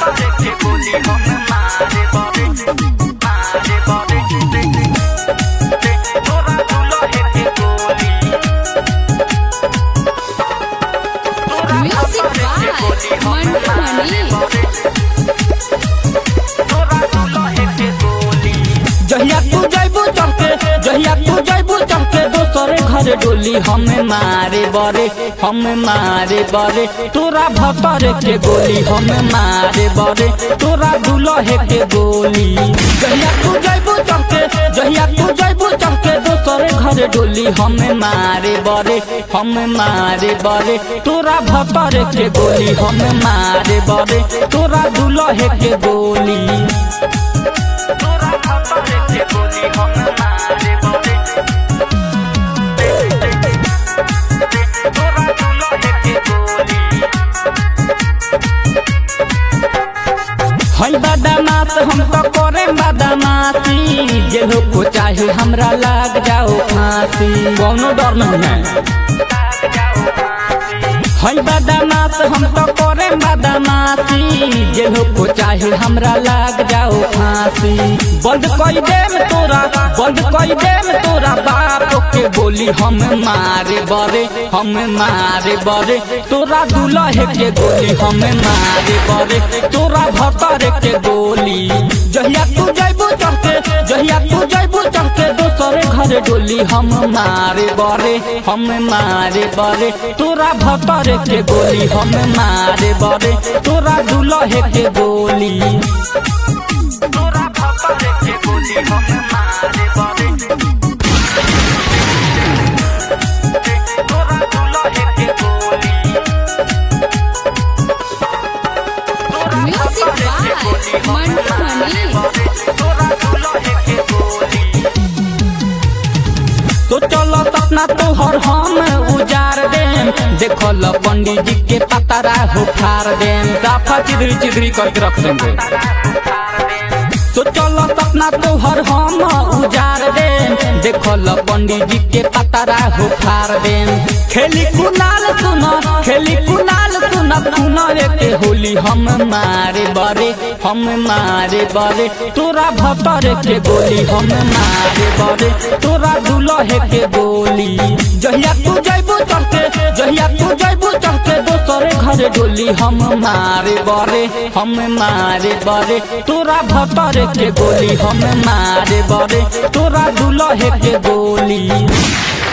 जहिया तू जैबू चमके दोसरे घरे डोली हमें मारे बरे तोरा भतरे के गोली हमें मारे बरे तोरा दुल्हे के गोली। जहिया तू जैबू चमके दोसरे घरे डोली हमें मारे बरे तोरा भतरे के गोली हमें मारे बरे तोरा दुल्हे के गोली। हई बदमाश हम तो करे बदमाशी जेहो को चाहे हमरा लाग जाओ फांसी कोनो डर नहीं है। हई बदमाश हम तो करे बदमाशी जेहो को चाहे हमरा लाग जाओ फांसी। बंद कई देम तोरा बाप के बोली हम मारे बरे तोरा दुल्हे के गोली हम मारे बरे तोरा भतरे के गोली। जहिया तू जैबू चमके दोसरे घरे डोली हम मारे बरे तोरा भतरे के गोली हम मारे बरे तोरा दुल्हे के गोली। तो चलो सपना तोहर हम उजार देम देखल पंडित जी के पतरा हो फार देम साफा चिदरी करके रख देंगे। तो चलो सपना तोहर हम उजार देम देखल पंडित जी के पतरा हो फार देम। खेली कुनाल सुना के होली हम मारे बरे तोरा भतरे के गोली हम मारे बरे तोरा दुल्हे के गोली। जहिया तू जैबू चमके दोसरे घरे डोली हम मारे बरे तोरा भतरे के गोली हम मारे बरे तोरा दुल्हे के गोली।